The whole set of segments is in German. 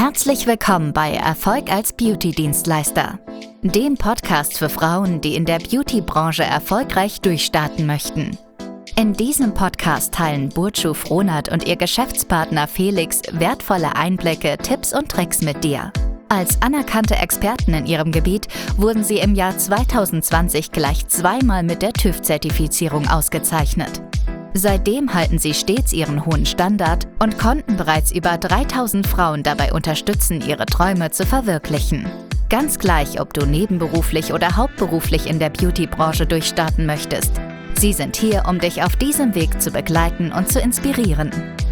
Herzlich willkommen bei Erfolg als Beauty-Dienstleister, dem Podcast für Frauen, die in der Beauty-Branche erfolgreich durchstarten möchten. In diesem Podcast teilen Burcu Frohnert und ihr Geschäftspartner Felix wertvolle Einblicke, Tipps und Tricks mit dir. Als anerkannte Experten in ihrem Gebiet wurden sie im Jahr 2020 gleich zweimal mit der TÜV-Zertifizierung ausgezeichnet. Seitdem halten sie stets ihren hohen Standard und konnten bereits über 3000 Frauen dabei unterstützen, ihre Träume zu verwirklichen. Ganz gleich, ob du nebenberuflich oder hauptberuflich in der Beauty-Branche durchstarten möchtest. Sie sind hier, um dich auf diesem Weg zu begleiten und zu inspirieren.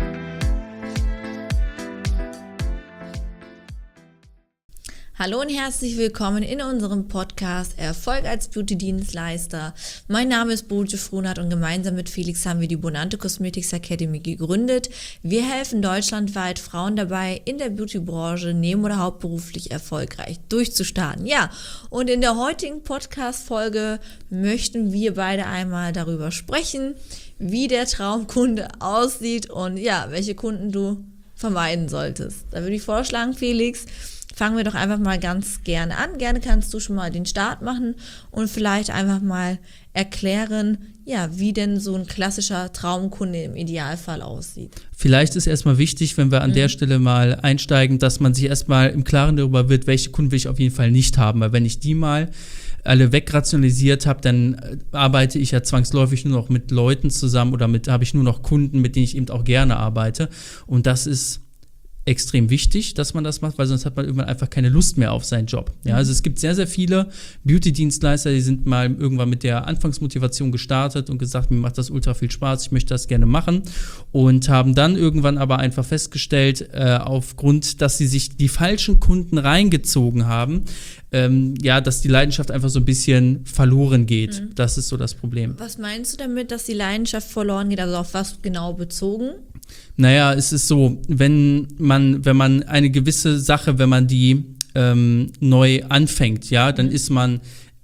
Hallo und herzlich willkommen in unserem Podcast Erfolg als Beauty-Dienstleister. Mein Name ist Burcu Frohnert und gemeinsam mit Felix haben wir die Bonante Cosmetics Academy gegründet. Wir helfen deutschlandweit Frauen dabei, in der Beauty-Branche neben- oder hauptberuflich erfolgreich durchzustarten. Ja, und in der heutigen Podcast-Folge möchten wir beide einmal darüber sprechen, wie der Traumkunde aussieht und ja, welche Kunden du vermeiden solltest. Da würde ich vorschlagen, Felix, fangen wir doch einfach mal ganz gerne an. Gerne kannst du schon mal den Start machen und vielleicht einfach mal erklären, ja, wie denn so ein klassischer Traumkunde im Idealfall aussieht. Vielleicht ist erstmal wichtig, wenn wir an der Stelle mal einsteigen, dass man sich erstmal im Klaren darüber wird, welche Kunden will ich auf jeden Fall nicht haben. Weil wenn ich die mal alle wegrationalisiert habe, dann arbeite ich ja zwangsläufig nur noch mit Leuten zusammen oder habe ich nur noch Kunden, mit denen ich eben auch gerne arbeite. Und das ist extrem wichtig, dass man das macht, weil sonst hat man irgendwann einfach keine Lust mehr auf seinen Job. Ja, also es gibt sehr, sehr viele Beauty-Dienstleister, die sind mal irgendwann mit der Anfangsmotivation gestartet und gesagt, mir macht das ultra viel Spaß, ich möchte das gerne machen und haben dann irgendwann aber einfach festgestellt, aufgrund, dass sie sich die falschen Kunden reingezogen haben, dass die Leidenschaft einfach so ein bisschen verloren geht. Das ist so das Problem. Was meinst du damit, dass die Leidenschaft verloren geht? Also auf was genau bezogen? Naja, es ist so, wenn man eine gewisse Sache, wenn man die neu anfängt, ja, dann ist man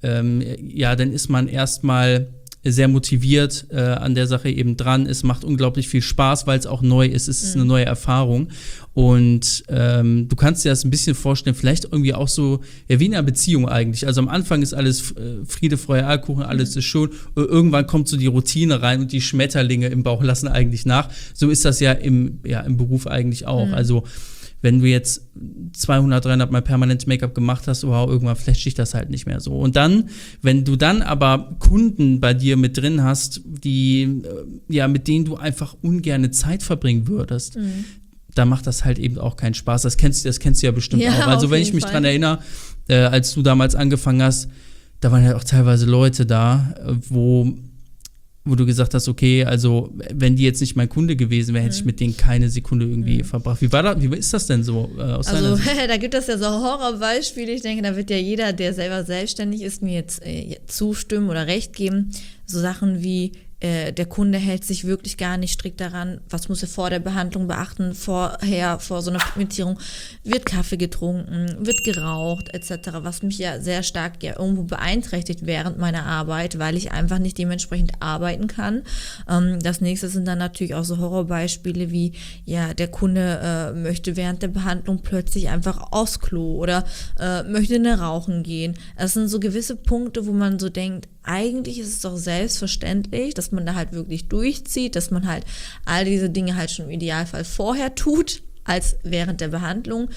erstmal sehr motiviert an der Sache eben dran. Es macht unglaublich viel Spaß, weil es auch neu ist. Es ist eine neue Erfahrung. Und du kannst dir das ein bisschen vorstellen, vielleicht irgendwie auch so, ja, wie in einer Beziehung eigentlich. Also am Anfang ist alles Friede, Freude, Eierkuchen, alles ist schön. Irgendwann kommt so die Routine rein und die Schmetterlinge im Bauch lassen eigentlich nach. So ist das ja im Beruf eigentlich auch. Also wenn du jetzt 200, 300 Mal permanent Make-up gemacht hast, wow, irgendwann flasht dich das halt nicht mehr so. Und dann, wenn du dann aber Kunden bei dir mit drin hast, die, mit denen du einfach ungerne Zeit verbringen würdest, da macht das halt eben auch keinen Spaß. Das kennst du ja bestimmt auch. Also wenn ich mich dran erinnere, als du damals angefangen hast, da waren ja auch teilweise Leute da, wo du gesagt hast, okay, also wenn die jetzt nicht mein Kunde gewesen wäre, hätte ich mit denen keine Sekunde irgendwie verbracht. Wie ist das denn so aus deiner Sicht? Da gibt es ja so Horrorbeispiele. Ich denke, da wird ja jeder, der selber selbstständig ist, mir jetzt zustimmen oder recht geben. So Sachen wie, der Kunde hält sich wirklich gar nicht strikt daran, was muss er vor der Behandlung beachten, vor so einer Pigmentierung, wird Kaffee getrunken, wird geraucht etc., was mich ja sehr stark irgendwo beeinträchtigt während meiner Arbeit, weil ich einfach nicht dementsprechend arbeiten kann. Das nächste sind dann natürlich auch so Horrorbeispiele wie, ja, der Kunde möchte während der Behandlung plötzlich einfach aufs Klo oder möchte rauchen gehen. Das sind so gewisse Punkte, wo man so denkt, eigentlich ist es doch selbstverständlich, dass man da halt wirklich durchzieht, dass man halt all diese Dinge halt schon im Idealfall vorher tut, als während der Behandlung.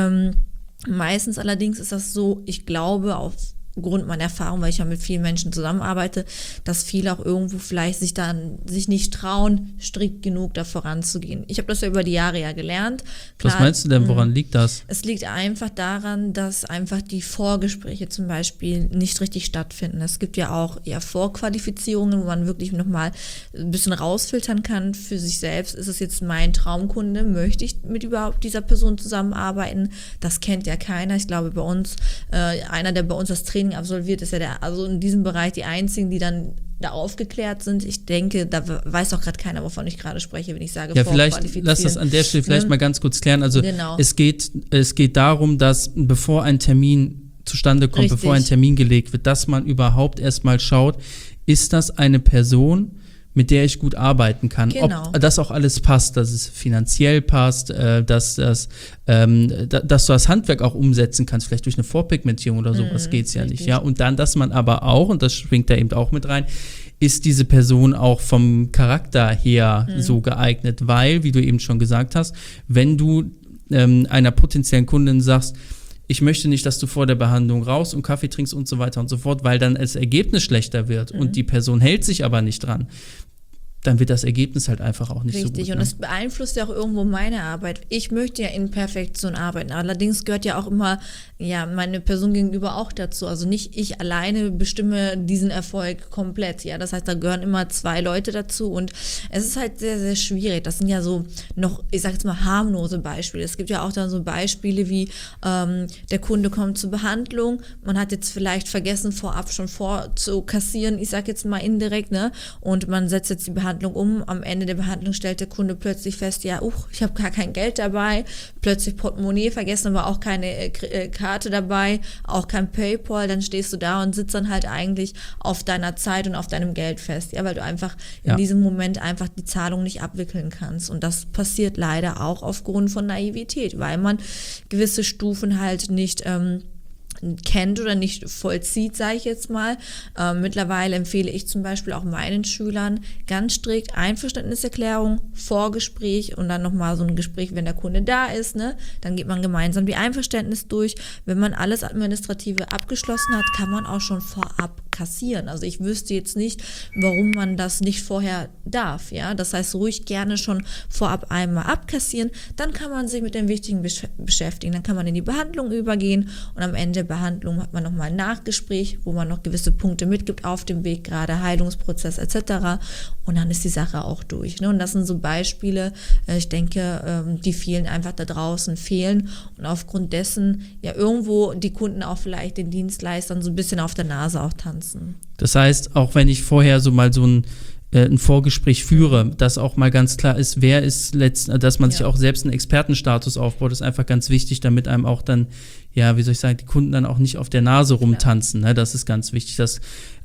Meistens allerdings ist das so, ich glaube, aufgrund meiner Erfahrung, weil ich ja mit vielen Menschen zusammenarbeite, dass viele auch irgendwo vielleicht sich nicht trauen, strikt genug da voranzugehen. Ich habe das ja über die Jahre ja gelernt. Klar, was meinst du denn, woran liegt das? Es liegt einfach daran, dass einfach die Vorgespräche zum Beispiel nicht richtig stattfinden. Es gibt ja auch Vorqualifizierungen, wo man wirklich nochmal ein bisschen rausfiltern kann für sich selbst. Ist es jetzt mein Traumkunde? Möchte ich mit überhaupt dieser Person zusammenarbeiten? Das kennt ja keiner. Ich glaube, bei uns, einer, der bei uns das Training absolviert, ist ja also in diesem Bereich die einzigen, die dann da aufgeklärt sind. Ich denke, da weiß auch gerade keiner, wovon ich gerade spreche, wenn ich sage, vielleicht lass das an der Stelle vielleicht mal ganz kurz klären. Also genau. Es geht darum, dass bevor ein Termin zustande kommt, bevor ein Termin gelegt wird, dass man überhaupt erstmal schaut, ist das eine Person, mit der ich gut arbeiten kann. Genau. Ob das auch alles passt, dass es finanziell passt, dass du das Handwerk auch umsetzen kannst, vielleicht durch eine Vorpigmentierung oder sowas geht's ja richtig. nicht. Ja? Und dann, dass man aber auch, und das schwingt da eben auch mit rein, ist diese Person auch vom Charakter her so geeignet, weil, wie du eben schon gesagt hast, wenn du einer potenziellen Kundin sagst, ich möchte nicht, dass du vor der Behandlung raus und Kaffee trinkst und so weiter und so fort, weil dann das Ergebnis schlechter wird und die Person hält sich aber nicht dran, dann wird das Ergebnis halt einfach auch nicht so gut. Richtig, und das beeinflusst ja auch irgendwo meine Arbeit. Ich möchte ja in Perfektion arbeiten, allerdings gehört ja auch immer meine Person gegenüber auch dazu. Also nicht ich alleine bestimme diesen Erfolg komplett. Ja, das heißt, da gehören immer 2 Leute dazu und es ist halt sehr, sehr schwierig. Das sind ja so noch, ich sag jetzt mal, harmlose Beispiele. Es gibt ja auch dann so Beispiele wie der Kunde kommt zur Behandlung, man hat jetzt vielleicht vergessen, vorab schon vorzukassieren, ich sag jetzt mal indirekt, ne? Und man setzt jetzt die Behandlung um. Am Ende der Behandlung stellt der Kunde plötzlich fest, ich habe gar kein Geld dabei, plötzlich Portemonnaie vergessen, aber auch keine Karte dabei, auch kein PayPal, dann stehst du da und sitzt dann halt eigentlich auf deiner Zeit und auf deinem Geld fest, ja, weil du einfach in diesem Moment einfach die Zahlung nicht abwickeln kannst und das passiert leider auch aufgrund von Naivität, weil man gewisse Stufen halt nicht kennt oder nicht vollzieht, sage ich jetzt mal. Mittlerweile empfehle ich zum Beispiel auch meinen Schülern ganz strikt Einverständniserklärung, Vorgespräch und dann nochmal so ein Gespräch, wenn der Kunde da ist, ne? Dann geht man gemeinsam die Einverständnis durch. Wenn man alles Administrative abgeschlossen hat, kann man auch schon vorab kassieren. Also ich wüsste jetzt nicht, warum man das nicht vorher darf, ja. Das heißt, ruhig gerne schon vorab einmal abkassieren, dann kann man sich mit dem Wichtigen beschäftigen. Dann kann man in die Behandlung übergehen und am Ende der Behandlung hat man nochmal ein Nachgespräch, wo man noch gewisse Punkte mitgibt auf dem Weg, gerade Heilungsprozess etc. Und dann ist die Sache auch durch, ne? Und das sind so Beispiele, ich denke, die vielen einfach da draußen fehlen und aufgrund dessen ja irgendwo die Kunden auch vielleicht den Dienstleistern so ein bisschen auf der Nase auch tanzen. Das heißt, auch wenn ich vorher so mal so ein Vorgespräch führe, dass auch mal ganz klar ist, wer ist dass man sich auch selbst einen Expertenstatus aufbaut, ist einfach ganz wichtig, damit einem auch dann, ja, wie soll ich sagen, die Kunden dann auch nicht auf der Nase rumtanzen. Ne? Das ist ganz wichtig, dass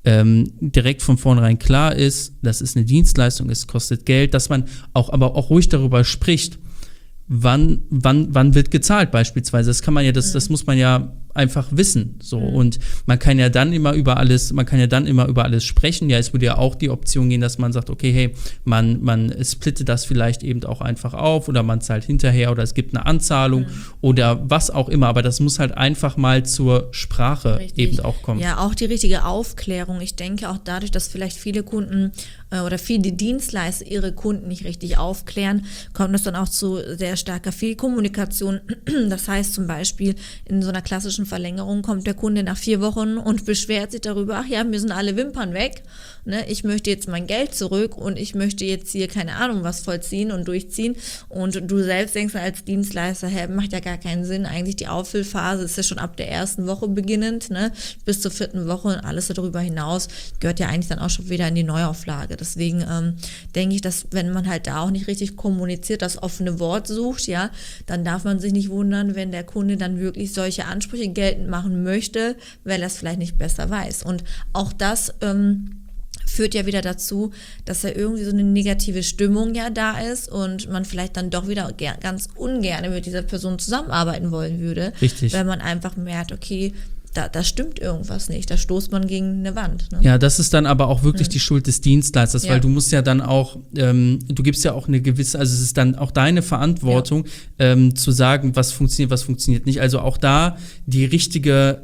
direkt von vornherein klar ist, das ist eine Dienstleistung, es kostet Geld, dass man aber auch ruhig darüber spricht, wann wird gezahlt beispielsweise. Das kann man ja, das muss man ja einfach wissen. So. Und man kann ja dann immer über alles sprechen. Ja, es würde ja auch die Option gehen, dass man sagt, okay, hey, man splittet das vielleicht eben auch einfach auf oder man zahlt hinterher oder es gibt eine Anzahlung oder was auch immer. Aber das muss halt einfach mal zur Sprache eben auch kommen. Ja, auch die richtige Aufklärung. Ich denke auch dadurch, dass vielleicht viele Kunden oder viele Dienstleister ihre Kunden nicht richtig aufklären, kommt es dann auch zu sehr starker Fehlkommunikation. Das heißt zum Beispiel, in so einer klassischen Verlängerung kommt der Kunde nach 4 Wochen und beschwert sich darüber, ach ja, mir sind alle Wimpern weg, ne? Ich möchte jetzt mein Geld zurück und ich möchte jetzt hier, keine Ahnung, was vollziehen und durchziehen und du selbst denkst als Dienstleister, macht ja gar keinen Sinn, eigentlich die Auffüllphase ist ja schon ab der 1. Woche beginnend, ne? Bis zur 4. Woche und alles darüber hinaus gehört ja eigentlich dann auch schon wieder in die Neuauflage. Deswegen denke ich, dass wenn man halt da auch nicht richtig kommuniziert, das offene Wort sucht, ja, dann darf man sich nicht wundern, wenn der Kunde dann wirklich solche Ansprüche geltend machen möchte, weil er es vielleicht nicht besser weiß. Und auch das führt ja wieder dazu, dass ja irgendwie so eine negative Stimmung ja da ist und man vielleicht dann doch wieder ganz ungern mit dieser Person zusammenarbeiten wollen würde. Richtig. Weil man einfach merkt, okay, da stimmt irgendwas nicht, da stoßt man gegen eine Wand. Ne? Ja, das ist dann aber auch wirklich die Schuld des Dienstleisters, weil du musst ja dann auch, du gibst ja auch eine gewisse, also es ist dann auch deine Verantwortung, zu sagen, was funktioniert nicht. Also auch da die richtige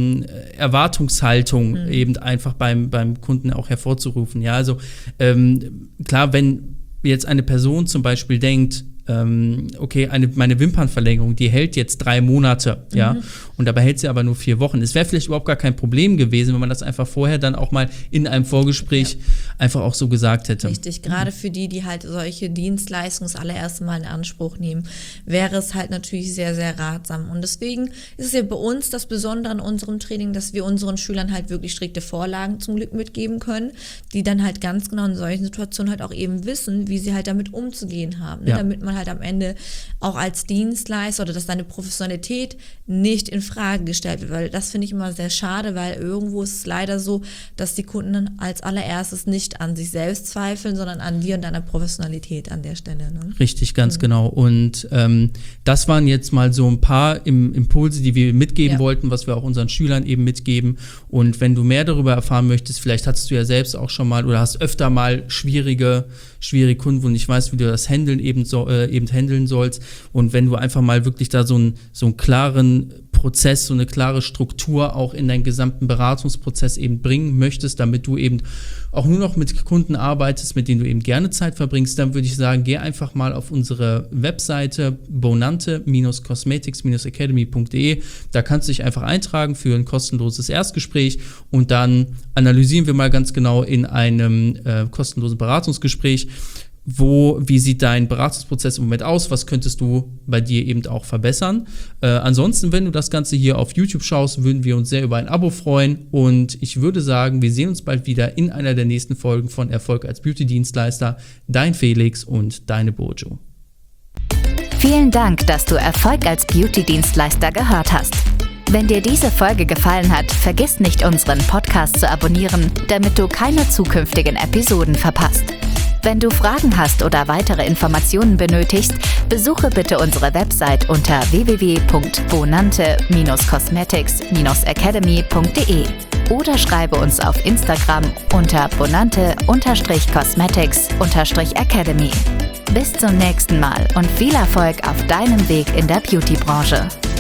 Erwartungshaltung eben einfach beim Kunden auch hervorzurufen. Ja, also klar, wenn jetzt eine Person zum Beispiel denkt, okay, meine Wimpernverlängerung, die hält jetzt 3 Monate, ja, und dabei hält sie aber nur 4 Wochen. Es wäre vielleicht überhaupt gar kein Problem gewesen, wenn man das einfach vorher dann auch mal in einem Vorgespräch einfach auch so gesagt hätte. Richtig, gerade für die halt solche Dienstleistungen das allererste Mal in Anspruch nehmen, wäre es halt natürlich sehr, sehr ratsam. Und deswegen ist es ja bei uns das Besondere an unserem Training, dass wir unseren Schülern halt wirklich strikte Vorlagen zum Glück mitgeben können, die dann halt ganz genau in solchen Situationen halt auch eben wissen, wie sie halt damit umzugehen haben, ne? Damit man man halt am Ende auch als Dienstleister oder dass deine Professionalität nicht in Frage gestellt wird, weil das finde ich immer sehr schade, weil irgendwo ist es leider so, dass die Kunden als allererstes nicht an sich selbst zweifeln, sondern an dir und deiner Professionalität an der Stelle. Ne? Richtig, ganz genau. Und das waren jetzt mal so ein paar Impulse, die wir mitgeben wollten, was wir auch unseren Schülern eben mitgeben. Und wenn du mehr darüber erfahren möchtest, vielleicht hattest du ja selbst auch schon mal oder hast öfter mal schwierige Kunden, wo du nicht weißt, wie du das handeln sollst. Und wenn du einfach mal wirklich da so einen klaren Prozess, so eine klare Struktur auch in deinen gesamten Beratungsprozess eben bringen möchtest, damit du eben auch nur noch mit Kunden arbeitest, mit denen du eben gerne Zeit verbringst, dann würde ich sagen, geh einfach mal auf unsere Webseite bonante-cosmetics-academy.de. Da kannst du dich einfach eintragen für ein kostenloses Erstgespräch und dann analysieren wir mal ganz genau in einem kostenlosen Beratungsgespräch, wie sieht dein Beratungsprozess im Moment aus, was könntest du bei dir eben auch verbessern. Ansonsten, wenn du das Ganze hier auf YouTube schaust, würden wir uns sehr über ein Abo freuen und ich würde sagen, wir sehen uns bald wieder in einer der nächsten Folgen von Erfolg als Beauty-Dienstleister. Dein Felix und deine Bojo. Vielen Dank, dass du Erfolg als Beauty-Dienstleister gehört hast. Wenn dir diese Folge gefallen hat, vergiss nicht, unseren Podcast zu abonnieren, damit du keine zukünftigen Episoden verpasst. Wenn du Fragen hast oder weitere Informationen benötigst, besuche bitte unsere Website unter www.bonante-cosmetics-academy.de oder schreibe uns auf Instagram unter bonante-cosmetics-academy. Bis zum nächsten Mal und viel Erfolg auf deinem Weg in der Beauty-Branche.